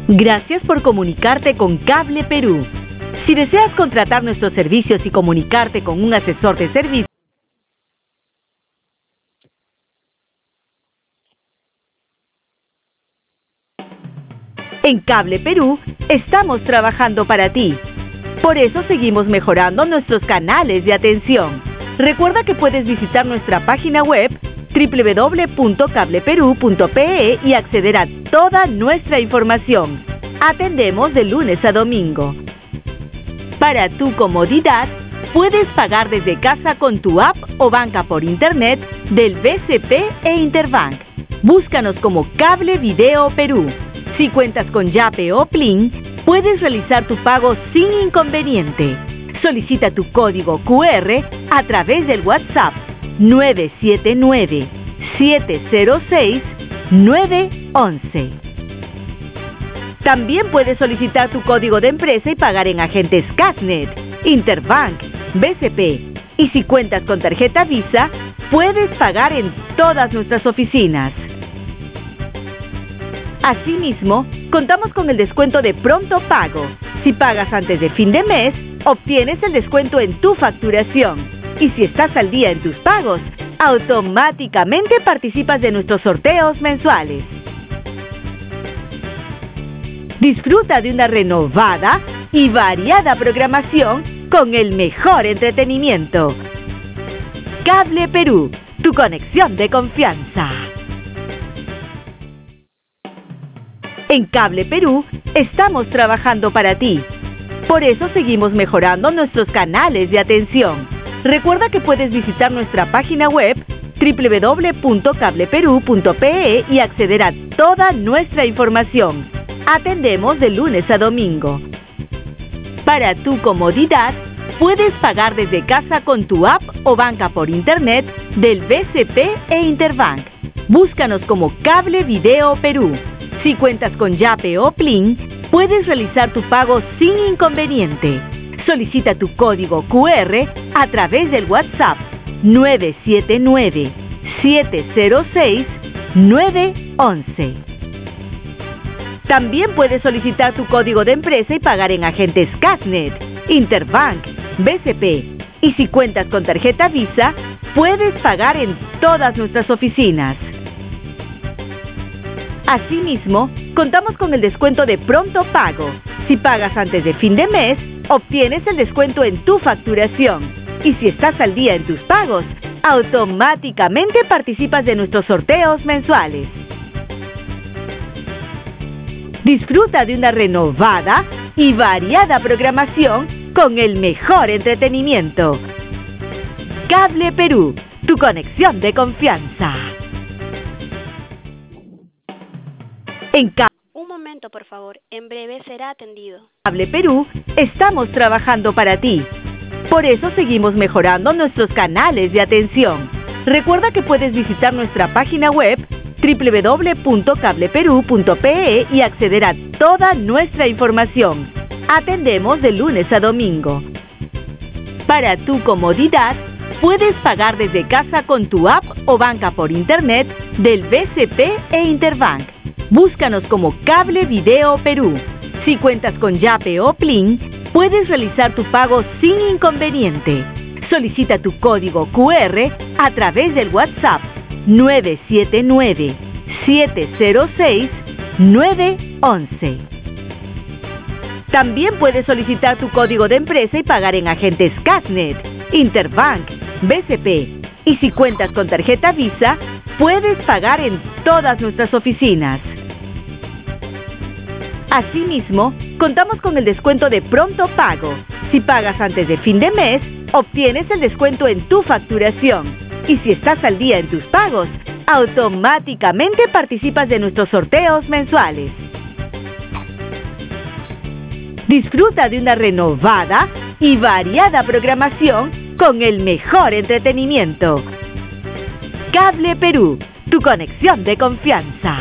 Gracias por comunicarte con Cable Perú. Si deseas contratar nuestros servicios y comunicarte con un asesor de servicio, en Cable Perú estamos trabajando para ti. Por eso seguimos mejorando nuestros canales de atención. Recuerda que puedes visitar nuestra página web www.cableperú.pe y acceder a toda nuestra información. Atendemos de lunes a domingo. Para tu comodidad, puedes pagar desde casa con tu app o banca por internet del BCP e Interbank. Búscanos como Cable Video Perú. Si cuentas con Yape o Plin, puedes realizar tu pago sin inconveniente. Solicita tu código QR a través del WhatsApp 979-706-911. También puedes solicitar tu código de empresa y pagar en agentes Casnet, Interbank, BCP. Y si cuentas con tarjeta Visa, puedes pagar en todas nuestras oficinas. Asimismo, contamos con el descuento de pronto pago. Si pagas antes de fin de mes, obtienes el descuento en tu facturación. Y si estás al día en tus pagos, automáticamente participas de nuestros sorteos mensuales. Disfruta de una renovada y variada programación con el mejor entretenimiento. Cable Perú, tu conexión de confianza. En Cable Perú estamos trabajando para ti. Por eso seguimos mejorando nuestros canales de atención. Recuerda que puedes visitar nuestra página web www.cableperú.pe y acceder a toda nuestra información. Atendemos de lunes a domingo. Para tu comodidad, puedes pagar desde casa con tu app o banca por internet del BCP e Interbank. Búscanos como Cable Video Perú. Si cuentas con Yape o Plin, puedes realizar tu pago sin inconveniente. Solicita tu código QR a través del WhatsApp 979-706-911. También puedes solicitar tu código de empresa y pagar en agentes Casnet, Interbank, BCP. Y si cuentas con tarjeta Visa, puedes pagar en todas nuestras oficinas. Asimismo, contamos con el descuento de pronto pago. Si pagas antes de fin de mes, obtienes el descuento en tu facturación. Y si estás al día en tus pagos, automáticamente participas de nuestros sorteos mensuales. Disfruta de una renovada y variada programación con el mejor entretenimiento. Cable Perú, tu conexión de confianza. Un momento, por favor. En breve será atendido. Cable Perú estamos trabajando para ti. Por eso seguimos mejorando nuestros canales de atención. Recuerda que puedes visitar nuestra página web www.cableperú.pe y acceder a toda nuestra información. Atendemos de lunes a domingo. Para tu comodidad, puedes pagar desde casa con tu app o banca por internet del BCP e Interbank. Búscanos como Cable Video Perú. Si cuentas con Yape o Plin, puedes realizar tu pago sin inconveniente. Solicita tu código QR a través del WhatsApp 979-706-911. También puedes solicitar tu código de empresa y pagar en agentes Casnet, Interbank, BCP. Y si cuentas con tarjeta Visa, puedes pagar en todas nuestras oficinas. Asimismo, contamos con el descuento de pronto pago. Si pagas antes de fin de mes, obtienes el descuento en tu facturación. Y si estás al día en tus pagos, automáticamente participas de nuestros sorteos mensuales. Disfruta de una renovada y variada programación con el mejor entretenimiento. Cable Perú, tu conexión de confianza.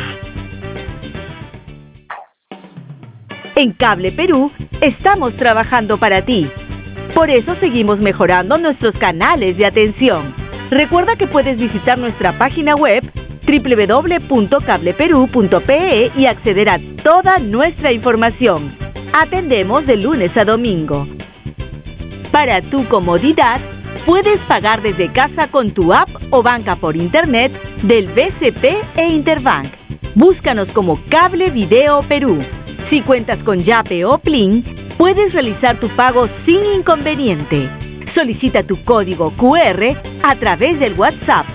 En Cable Perú estamos trabajando para ti. Por eso seguimos mejorando nuestros canales de atención. Recuerda que puedes visitar nuestra página web www.cableperú.pe y acceder a toda nuestra información. Atendemos de lunes a domingo. Para tu comodidad, puedes pagar desde casa con tu app o banca por internet del BCP e Interbank. Búscanos como Cable Video Perú. Si cuentas con Yape o Plin, puedes realizar tu pago sin inconveniente. Solicita tu código QR a través del WhatsApp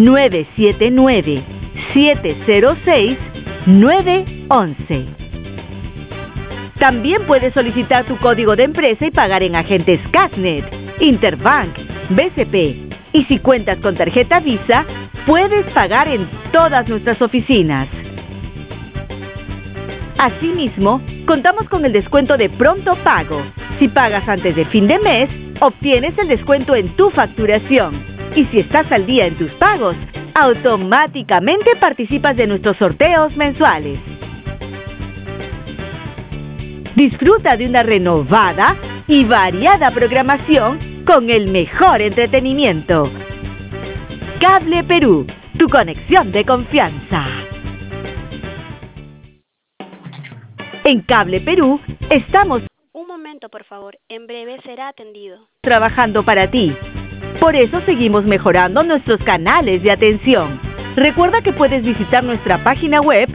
979-706-911. También puedes solicitar tu código de empresa y pagar en agentes Casnet, Interbank, BCP. Y si cuentas con tarjeta Visa, puedes pagar en todas nuestras oficinas. Asimismo, contamos con el descuento de Pronto Pago. Si pagas antes de fin de mes, obtienes el descuento en tu facturación. Y si estás al día en tus pagos, automáticamente participas de nuestros sorteos mensuales. Disfruta de una renovada y variada programación con el mejor entretenimiento. Cable Perú, tu conexión de confianza. En Cable Perú estamos Un momento, por favor. En breve será atendido. trabajando para ti. Por eso seguimos mejorando nuestros canales de atención. Recuerda que puedes visitar nuestra página web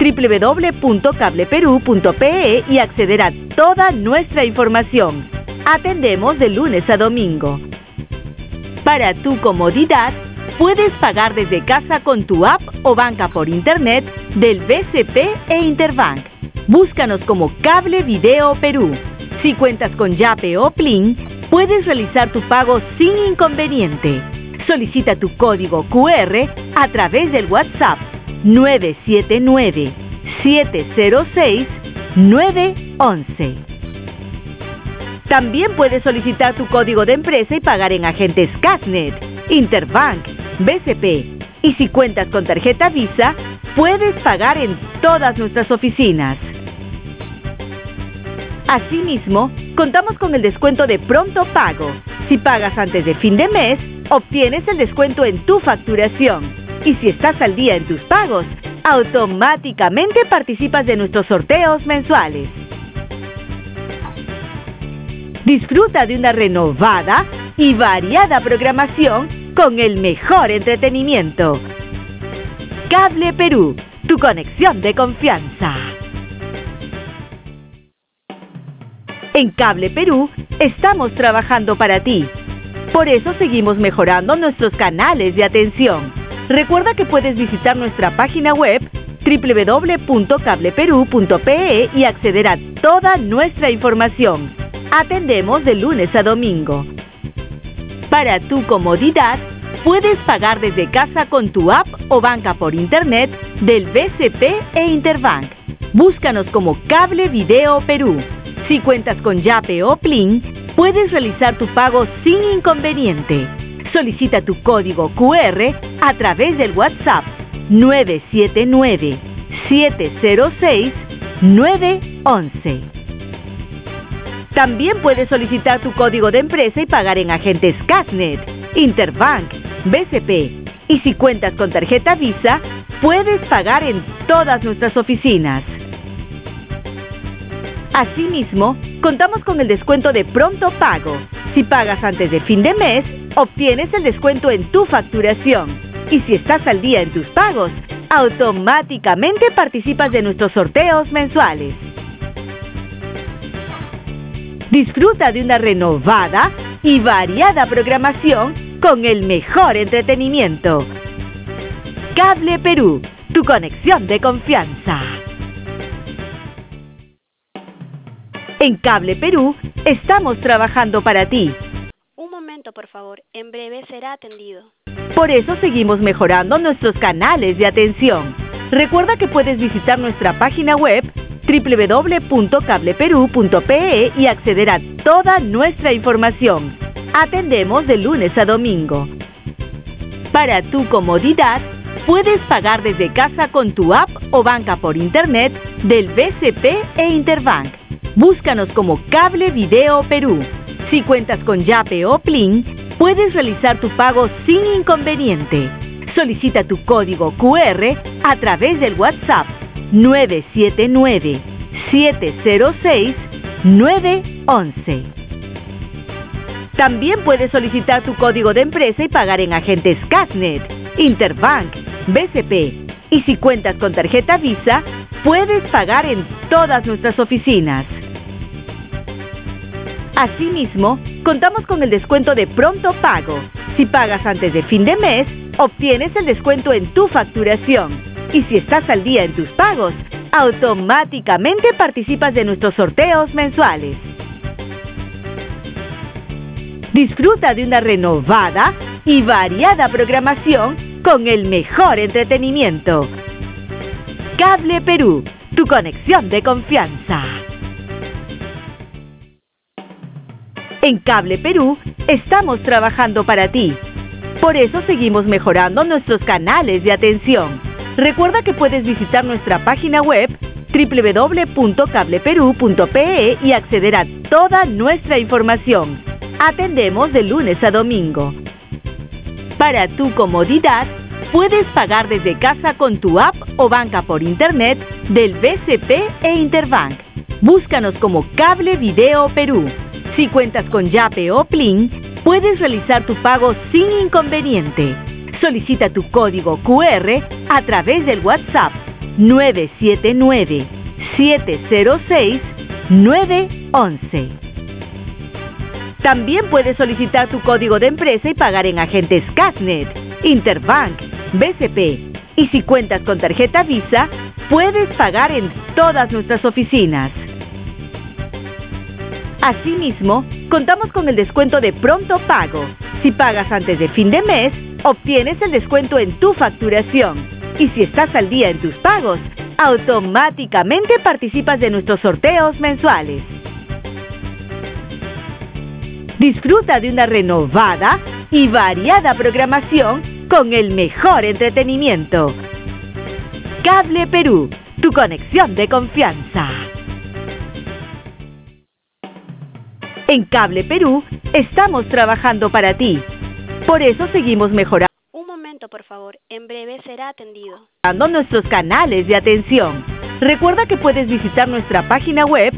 www.cableperú.pe y acceder a toda nuestra información. Atendemos de lunes a domingo. Para tu comodidad, puedes pagar desde casa con tu app o banca por internet del BCP e Interbank. Búscanos como Cable Video Perú. Si cuentas con Yape o Plin, puedes realizar tu pago sin inconveniente. Solicita tu código QR a través del WhatsApp 979-706-911. También puedes solicitar tu código de empresa y pagar en agentes Casnet, Interbank, BCP. Y si cuentas con tarjeta Visa, puedes pagar en todas nuestras oficinas. Asimismo, contamos con el descuento de Pronto Pago. Si pagas antes de fin de mes, obtienes el descuento en tu facturación. Y si estás al día en tus pagos, automáticamente participas de nuestros sorteos mensuales. Disfruta de una renovada y variada programación con el mejor entretenimiento. Cable Perú, tu conexión de confianza. En Cable Perú estamos trabajando para ti. Por eso seguimos mejorando nuestros canales de atención. Recuerda que puedes visitar nuestra página web www.cableperú.pe y acceder a toda nuestra información. Atendemos de lunes a domingo. Para tu comodidad, puedes pagar desde casa con tu app o banca por internet del BCP e Interbank. Búscanos como Cable Video Perú. Si cuentas con Yape o Plin, puedes realizar tu pago sin inconveniente. Solicita tu código QR a través del WhatsApp 979-706-911. También puedes solicitar tu código de empresa y pagar en agentes Casnet, Interbank, BCP. Y si cuentas con tarjeta Visa, puedes pagar en todas nuestras oficinas. Asimismo, contamos con el descuento de Pronto Pago. Si pagas antes de fin de mes, obtienes el descuento en tu facturación. Y si estás al día en tus pagos, automáticamente participas de nuestros sorteos mensuales. Disfruta de una renovada y variada programación con el mejor entretenimiento. Cable Perú, tu conexión de confianza. En Cable Perú estamos trabajando para ti. Un momento, por favor. En breve será atendido. Por eso seguimos mejorando nuestros canales de atención. Recuerda que puedes visitar nuestra página web www.cableperú.pe y acceder a toda nuestra información. Atendemos de lunes a domingo. Para tu comodidad, puedes pagar desde casa con tu app o banca por internet del BCP e Interbank. Búscanos como Cable Video Perú. Si cuentas con Yape o Plin, puedes realizar tu pago sin inconveniente. Solicita tu código QR a través del WhatsApp 979-706-911. También puedes solicitar tu código de empresa y pagar en agentes Cashnet, Interbank, BCP. Y si cuentas con tarjeta Visa, puedes pagar en todas nuestras oficinas. Asimismo, contamos con el descuento de pronto pago. Si pagas antes de fin de mes, obtienes el descuento en tu facturación. Y si estás al día en tus pagos, automáticamente participas de nuestros sorteos mensuales. Disfruta de una renovada y variada programación con el mejor entretenimiento. Cable Perú, tu conexión de confianza. En Cable Perú estamos trabajando para ti. Por eso seguimos mejorando nuestros canales de atención. Recuerda que puedes visitar nuestra página web www.cableperú.pe y acceder a toda nuestra información. Atendemos de lunes a domingo. Para tu comodidad, puedes pagar desde casa con tu app o banca por internet del BCP e Interbank. Búscanos como Cable Video Perú. Si cuentas con Yape o Plin, puedes realizar tu pago sin inconveniente. Solicita tu código QR a través del WhatsApp 979-706-911. También puedes solicitar tu código de empresa y pagar en agentes Cashnet, Interbank, BCP. Y si cuentas con tarjeta Visa, puedes pagar en todas nuestras oficinas. Asimismo, contamos con el descuento de pronto pago. Si pagas antes de fin de mes, obtienes el descuento en tu facturación. Y si estás al día en tus pagos, automáticamente participas de nuestros sorteos mensuales. Disfruta de una renovada y variada programación con el mejor entretenimiento. Cable Perú, tu conexión de confianza. En Cable Perú estamos trabajando para ti. Por eso seguimos mejorando. Un momento, por favor. En breve será atendido. Nuestros canales de atención. Recuerda que puedes visitar nuestra página web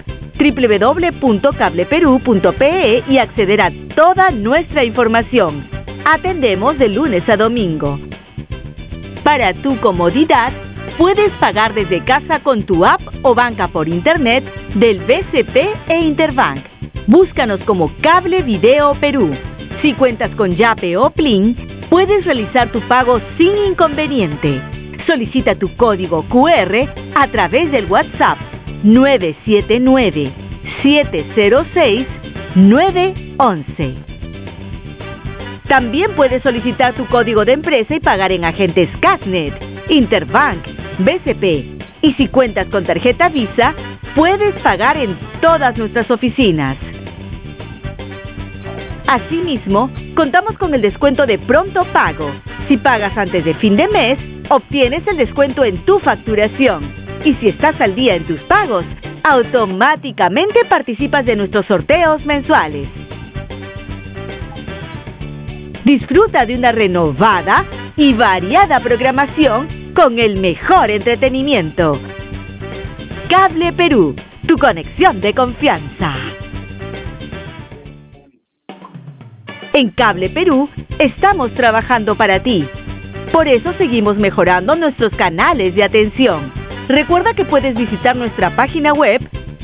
www.cableperú.pe y acceder a toda nuestra información. Atendemos de lunes a domingo. Para tu comodidad, puedes pagar desde casa con tu app o banca por internet del BCP e Interbank. Búscanos como Cable Video Perú. Si cuentas con Yape o Plin, puedes realizar tu pago sin inconveniente. Solicita tu código QR a través del WhatsApp 979-706-911. También puedes solicitar tu código de empresa y pagar en agentes Cashnet, Interbank, BCP. Y si cuentas con tarjeta Visa, puedes pagar en todas nuestras oficinas. Asimismo, contamos con el descuento de pronto pago. Si pagas antes de fin de mes, obtienes el descuento en tu facturación. Y si estás al día en tus pagos, automáticamente participas de nuestros sorteos mensuales. Disfruta de una renovada y variada programación con el mejor entretenimiento. Cable Perú, tu conexión de confianza. En Cable Perú estamos trabajando para ti. Por eso seguimos mejorando nuestros canales de atención. Recuerda que puedes visitar nuestra página web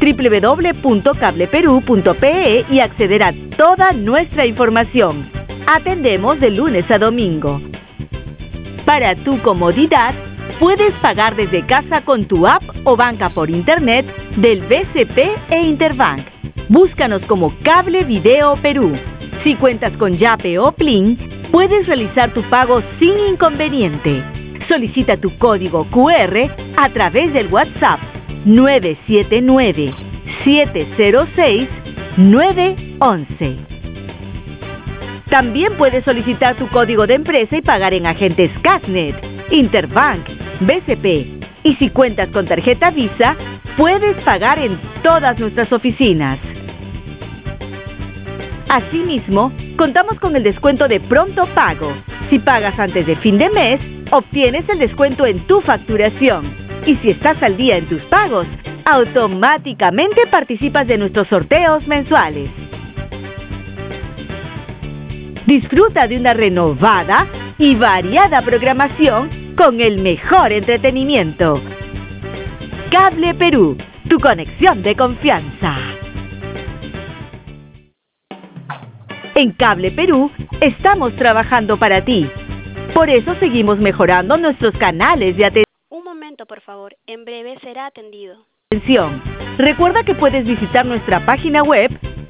www.cableperú.pe y acceder a toda nuestra información. Atendemos de lunes a domingo. Para tu comodidad, puedes pagar desde casa con tu app o banca por internet del BCP e Interbank. Búscanos como Cable Video Perú. Si cuentas con Yape o Plin, puedes realizar tu pago sin inconveniente. Solicita tu código QR a través del WhatsApp 979-706-911. También puedes solicitar tu código de empresa y pagar en agentes Cashnet, Interbank, BCP. Y si cuentas con tarjeta Visa, puedes pagar en todas nuestras oficinas. Asimismo, contamos con el descuento de pronto pago. Si pagas antes de fin de mes, obtienes el descuento en tu facturación. Y si estás al día en tus pagos, automáticamente participas de nuestros sorteos mensuales. Disfruta de una renovada y variada programación con el mejor entretenimiento. Cable Perú, tu conexión de confianza. En Cable Perú estamos trabajando para ti. Por eso seguimos mejorando nuestros canales de atención. Un momento, por favor. En breve será atendido. Recuerda que puedes visitar nuestra página web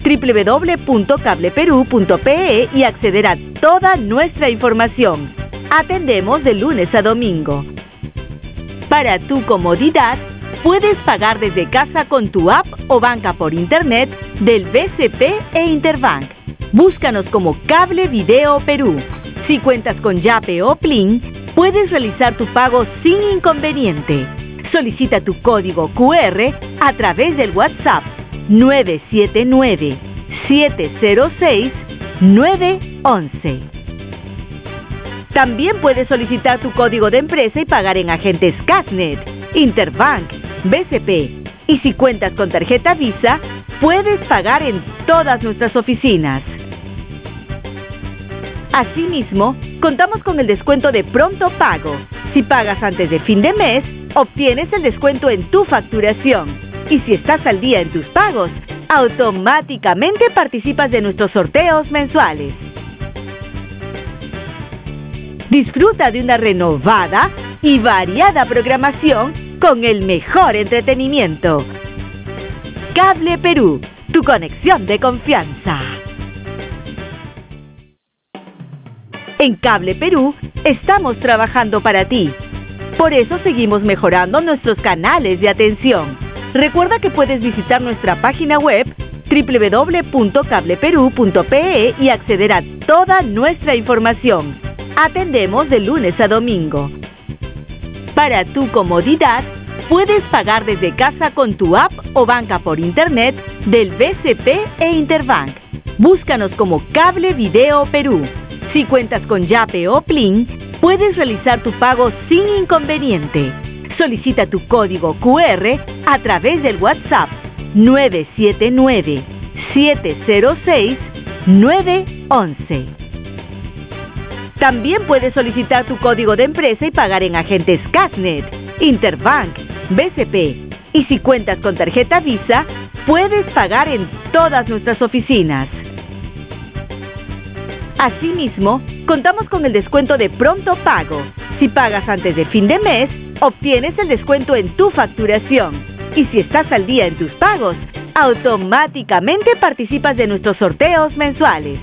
www.cableperu.pe y acceder a toda nuestra información. Atendemos de lunes a domingo. Para tu comodidad, puedes pagar desde casa con tu app o banca por internet del BCP e Interbank. Búscanos como Cable Video Perú. Si cuentas con Yape o Plin, puedes realizar tu pago sin inconveniente. Solicita tu código QR a través del WhatsApp 979-706-911. También puedes solicitar tu código de empresa y pagar en agentes Casnet, Interbank, BCP. Y si cuentas con tarjeta Visa, puedes pagar en todas nuestras oficinas. Asimismo, contamos con el descuento de pronto pago. Si pagas antes de fin de mes, obtienes el descuento en tu facturación. Y si estás al día en tus pagos, automáticamente participas de nuestros sorteos mensuales. Disfruta de una renovada y variada programación con el mejor entretenimiento. Cable Perú, tu conexión de confianza. En Cable Perú estamos trabajando para ti. Por eso seguimos mejorando nuestros canales de atención. Recuerda que puedes visitar nuestra página web www.cableperu.pe y acceder a toda nuestra información. Atendemos de lunes a domingo. Para tu comodidad, puedes pagar desde casa con tu app o banca por internet del BCP e Interbank. Búscanos como Cable Video Perú. Si cuentas con Yape o Plin, puedes realizar tu pago sin inconveniente. Solicita tu código QR a través del WhatsApp 979-706-911. También puedes solicitar tu código de empresa y pagar en agentes Casnet, Interbank, BCP. Y si cuentas con tarjeta Visa, puedes pagar en todas nuestras oficinas. Asimismo, contamos con el descuento de pronto pago. Si pagas antes de fin de mes, obtienes el descuento en tu facturación. Y si estás al día en tus pagos, automáticamente participas de nuestros sorteos mensuales.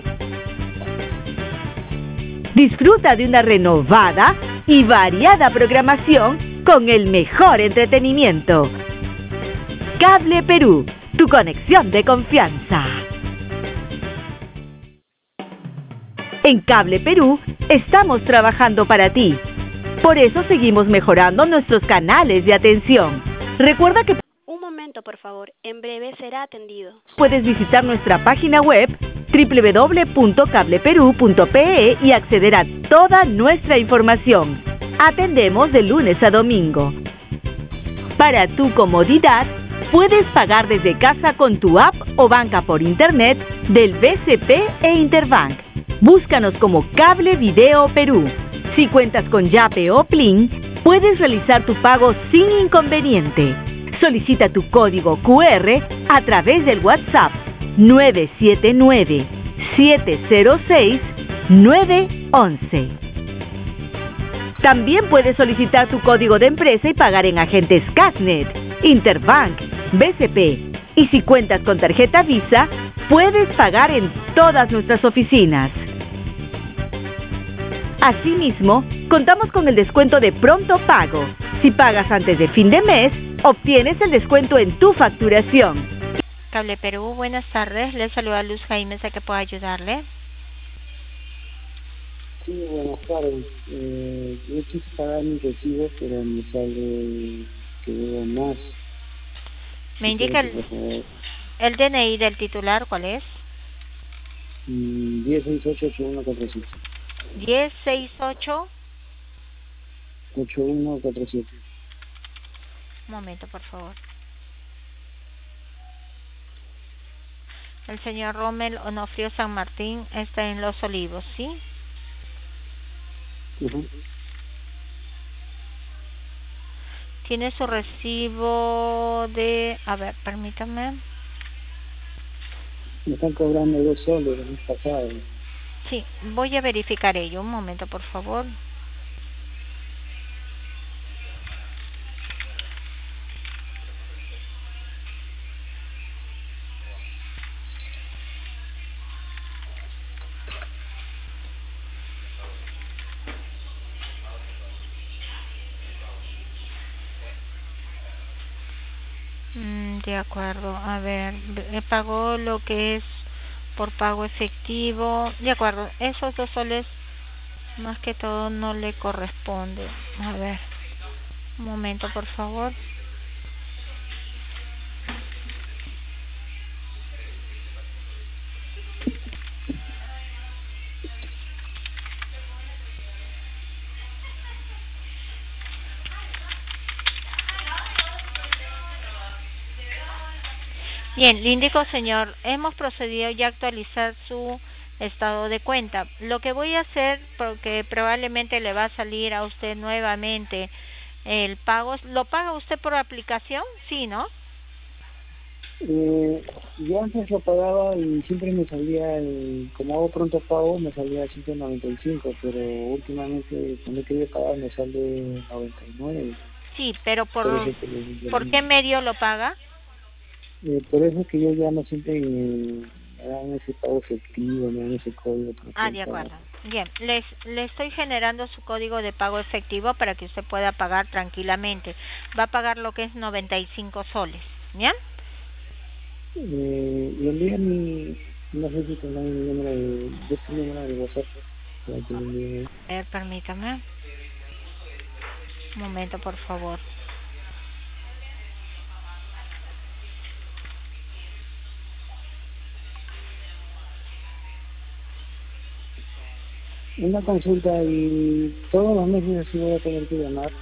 Disfruta de una renovada y variada programación con el mejor entretenimiento. Cable Perú, tu conexión de confianza. En Cable Perú estamos trabajando para ti. Por eso seguimos mejorando nuestros canales de atención. Recuerda que Un momento, por favor. En breve será atendido. puedes visitar nuestra página web www.cableperu.pe y acceder a toda nuestra información. Atendemos de lunes a domingo. Para tu comodidad, puedes pagar desde casa con tu app o banca por internet del BCP e Interbank. Búscanos como Cable Video Perú. Si cuentas con Yape o Plin, puedes realizar tu pago sin inconveniente. Solicita tu código QR a través del WhatsApp 979-706-911. También puedes solicitar tu código de empresa y pagar en agentes Casnet, Interbank, BCP. Y si cuentas con tarjeta Visa, puedes pagar en todas nuestras oficinas. Asimismo, contamos con el descuento de pronto pago. Si pagas antes de fin de mes, obtienes el descuento en tu facturación. Cable Perú, buenas tardes. Les saluda Luz Jaime, ¿a qué puedo ayudarle? Sí, buenas tardes. Yo quise pagar mi recibo, pero me sale que debo más. Me indica el DNI del titular, ¿cuál es? 10688145. 1068. 8147. Un momento, por favor. El señor Rommel Onofrio San Martín está en Los Olivos, ¿sí? Ujú. Tiene su recibo de... A ver, permítame. Me están cobrando 2 soles el mes pasado. Sí, voy a verificar ello. Un momento, por favor. De acuerdo, a ver, pagó lo que es por pago efectivo. De acuerdo, esos 2 soles más que todo no le corresponde. A ver, un momento, por favor. Bien, le indico, señor, hemos procedido ya a actualizar su estado de cuenta. Lo que voy a hacer, porque probablemente le va a salir a usted nuevamente el pago, ¿lo paga usted por aplicación? Sí, ¿no? Yo antes lo pagaba y siempre me salía, como hago pronto pago, me salía 195, pero últimamente cuando he querido pagar me sale 99. Sí, pero Por eso que ¿por qué medio lo paga? por eso que yo llamo siempre y me dan ese pago efectivo, me dan ese código para Ah, poder de pagar. acuerdo. Bien, le estoy generando su código de pago efectivo para que usted pueda pagar tranquilamente. Va a pagar lo que es 95 soles, ¿bien? Y envía no sé si tendrán mi número de, este número de WhatsApp para que le envíe. Permítame. Un momento, por favor. Una consulta y todos los meses así voy a tener que llamar.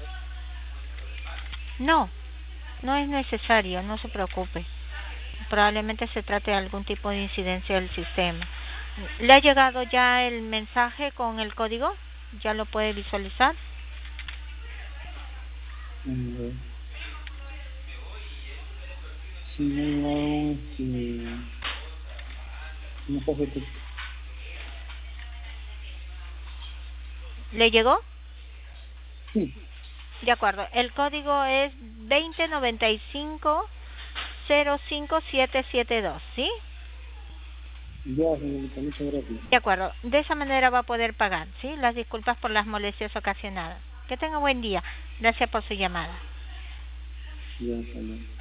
No, no es necesario, no se preocupe. Probablemente se trate de algún tipo de incidencia del sistema. ¿Le ha llegado ya el mensaje con el código? ¿Ya lo puede visualizar? Si no, no sé qué. ¿Le llegó? Sí, De acuerdo. El código es 2095-05772, ¿sí? ya, señorita, muchas gracias. De acuerdo. De esa manera va a poder pagar, ¿sí? Las disculpas por las molestias ocasionadas. Que tenga buen día. Gracias por su llamada. Ya, hasta luego.